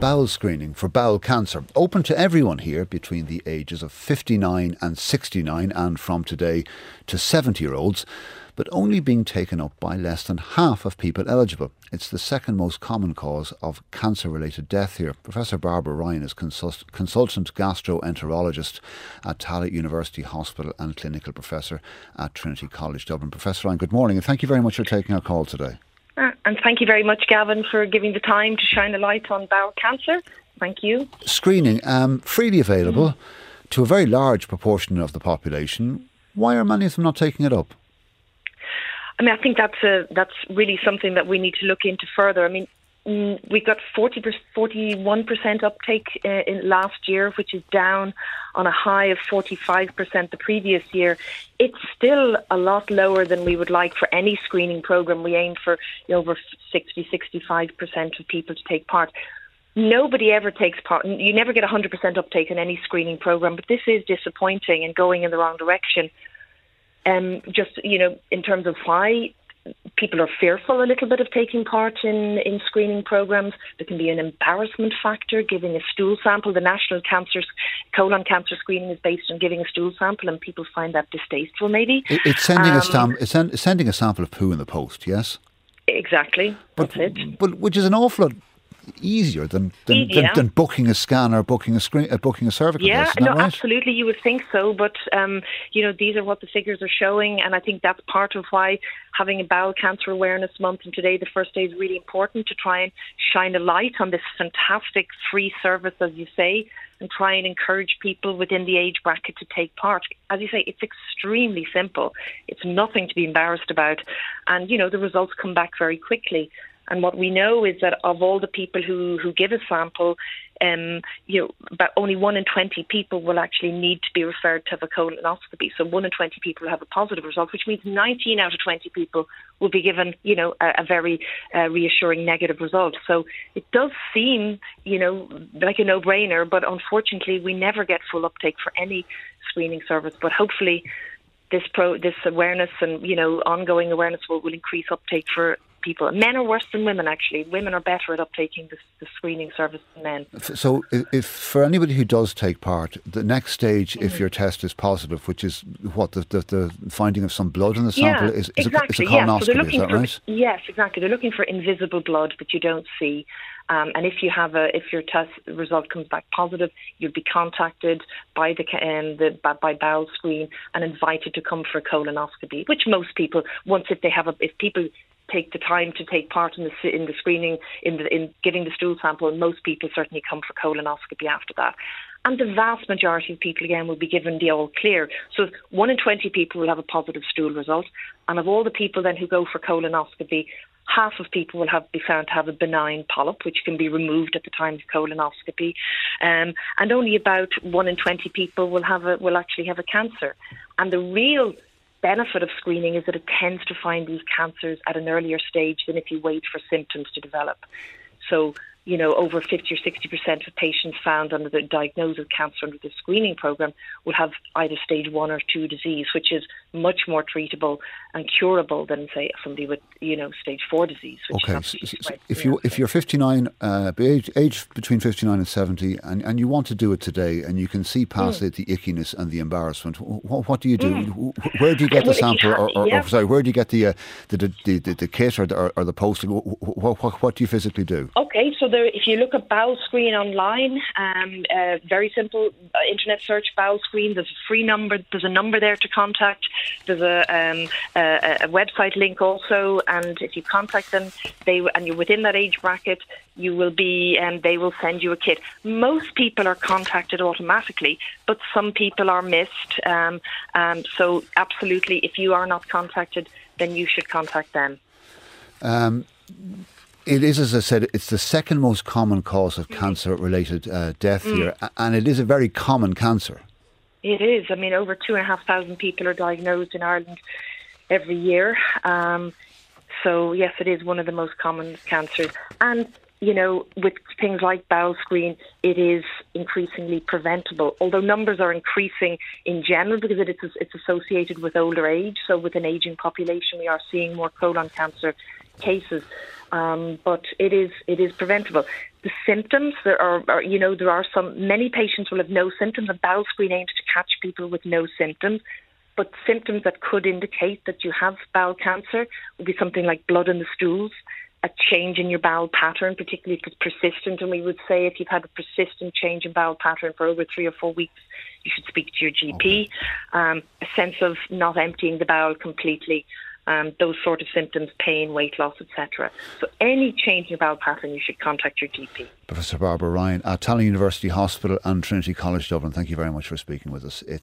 bowel screening for bowel cancer, open to everyone here between the ages of 59 and 69 and from today to 70-year-olds, but only being taken up by less than half of people eligible. It's the second most common cause of cancer-related death here. Professor Barbara Ryan is consultant gastroenterologist at Tallaght University Hospital and clinical professor at Trinity College Dublin. Professor Ryan, good morning, and thank you very much for taking our call today. And thank you very much, Gavin, for giving the time to shine a light on bowel cancer. Thank you. Screening, freely available to a very large proportion of the population. Why are many of them not taking it up? I mean, I think that's really something that we need to look into further. I mean, we got 41% uptake in last year, which is down on a high of 45% the previous year. It's still a lot lower than we would like for any screening program. We aim for over 65% of people to take part. Nobody ever takes part. You never get 100% uptake in any screening program, but this is disappointing and going in the wrong direction. Just, in terms of why people are fearful a little bit of taking part in screening programs. There can be an embarrassment factor, giving a stool sample. The National Colon Cancer Screening is based on giving a stool sample, and people find that distasteful, maybe. It's sending a sample of poo in the post, yes? Exactly, that's it. But which is an awful lot easier than booking a scan or booking a cervical test. Isn't that right? Absolutely, you would think so, but these are what the figures are showing, and I think that's part of why having a Bowel Cancer Awareness Month, and today, the first day, is really important to try and shine a light on this fantastic free service, as you say, and try and encourage people within the age bracket to take part. As you say, it's extremely simple. It's nothing to be embarrassed about, and the results come back very quickly. And what we know is that of all the people who give a sample, about only 1 in 20 people will actually need to be referred to have a colonoscopy. So 1 in 20 people will have a positive result, which means 19 out of 20 people will be given, a very reassuring negative result. So it does seem, like a no-brainer, but unfortunately we never get full uptake for any screening service. But hopefully this awareness and, ongoing awareness will increase uptake for people. Men are worse than women, actually. Women are better at uptaking the screening service than men. So if for anybody who does take part, the next stage, if your test is positive, which is what, the finding of some blood in the sample, is a colonoscopy, so is that right? Yes, exactly. They're looking for invisible blood that you don't see. And if your test result comes back positive, you'll be contacted by by Bowel Screen and invited to come for a colonoscopy. Which most people, if people take the time to take part in the screening, in giving the stool sample, and most people certainly come for colonoscopy after that. And the vast majority of people, again, will be given the all clear. So 1 in 20 people will have a positive stool result. And of all the people then who go for colonoscopy, half of people will be found to have a benign polyp, which can be removed at the time of colonoscopy. And only about 1 in 20 people will actually have a cancer. And the real benefit of screening is that it tends to find these cancers at an earlier stage than if you wait for symptoms to develop. So, over 50 or 60% of patients found under the diagnosis of cancer under the screening program will have either stage 1 or 2 disease, which is much more treatable and curable than, say, somebody with, stage 4 disease. Okay, if you're 59, age between 59 and 70, and you want to do it today, and you can see past the ickiness and the embarrassment, what do you do? Where do you get the sample, where do you get the kit or the posting? What do you physically do? Okay, so if you look at Bowel Screen online, very simple internet search Bowel Screen. There's a free number. There's a number there to contact. There's a website link also, and if you contact them, and you're within that age bracket, you will be, they will send you a kit. Most people are contacted automatically, but some people are missed. So absolutely, if you are not contacted, then you should contact them. It is, as I said, it's the second most common cause of cancer-related death here, and it is a very common cancer. It is. I mean, over 2,500 people are diagnosed in Ireland every year. So, yes, it is one of the most common cancers. And, with things like Bowel Screen, it is increasingly preventable, although numbers are increasing in general because it's associated with older age. So with an ageing population, we are seeing more colon cancer cases. but it is preventable. The symptoms, there are many patients will have no symptoms, and bowel screen aims to catch people with no symptoms. But symptoms that could indicate that you have bowel cancer would be something like blood in the stools, a change in your bowel pattern, particularly if it's persistent. And we would say if you've had a persistent change in bowel pattern for over 3 or 4 weeks, you should speak to your GP. A sense of not emptying the bowel completely, those sort of symptoms, pain, weight loss, etc. So any change in your bowel pattern, you should contact your GP. Professor Barbara Ryan at Tallinn University Hospital and Trinity College Dublin, thank you very much for speaking with us.